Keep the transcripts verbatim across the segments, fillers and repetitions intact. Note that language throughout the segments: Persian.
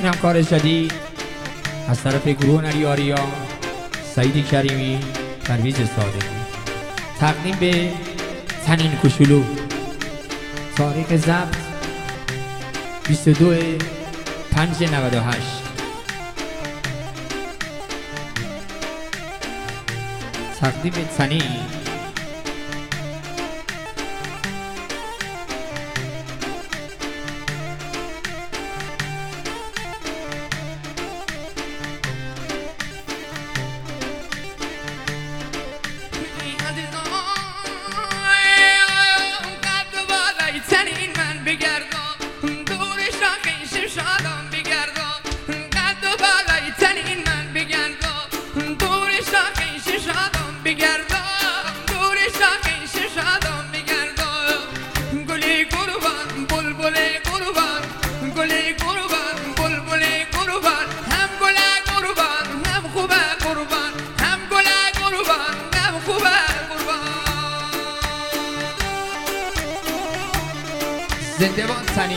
اینم کار جدید از طرف گروه نری آریا، سعید کریمی، پرویز صادقی، تقدیم به تنین کوچولو. تاریخ ضبط بیست و دو پنج نود و هشت. تقدیم به تنین. زنده باد تنین.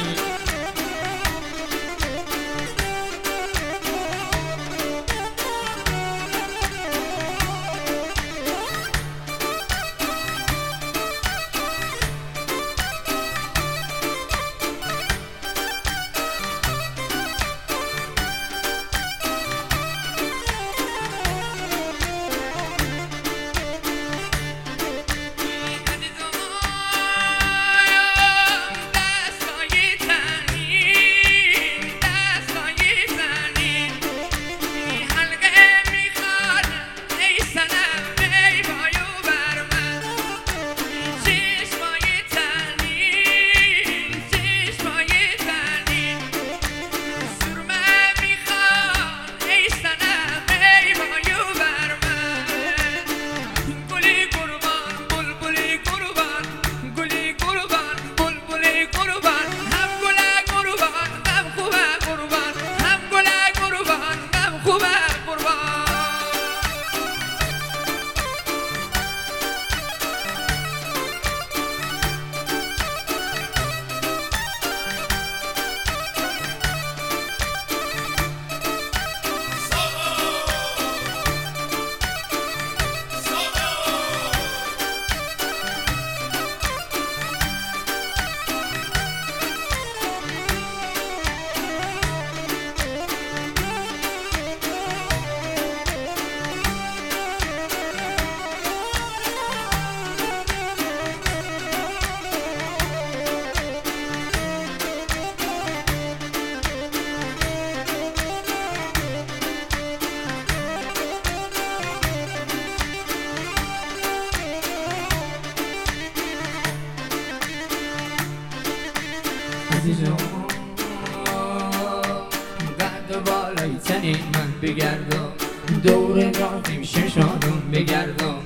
قد بالای تنین من بگردم، دور راهیم ششادم بگردم.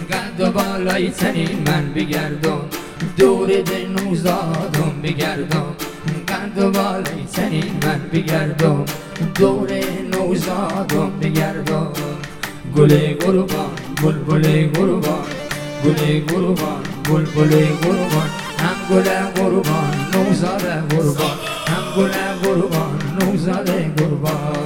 قد بالای تنین من بگردم، دور دل نوزادم بگردم. قد بالای تنین من بگردم، دور نوزادم بگردم. گل قربان بلبل قربان، گل قربان بلبل قربان، هم گل قربان نوزاد قربان، هم گل قربان نوزاد قربان.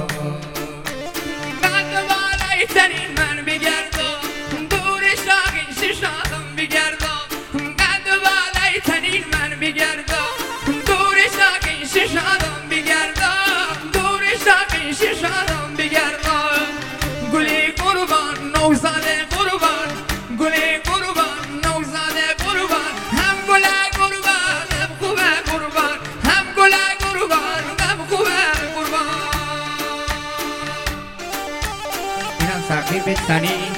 قد بالای تنین من بگردم، دور شاقین ششادم بگردم. قد بالای تنین من بگردم، دور شاقین ششادم بگردم. دور شاقین ششادم بگردم. گل قربان نوزاد قربان، گل قربان نوزاد قربان، هم گل قربان هم خوبه قربان، هم گل قربان هم خوبه قربان. اینم تقدیم به تنین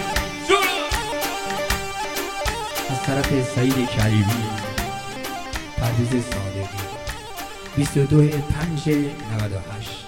از طرف سعید کریمی، پرویز صادقی. بیست و دو پنج نود و هشت.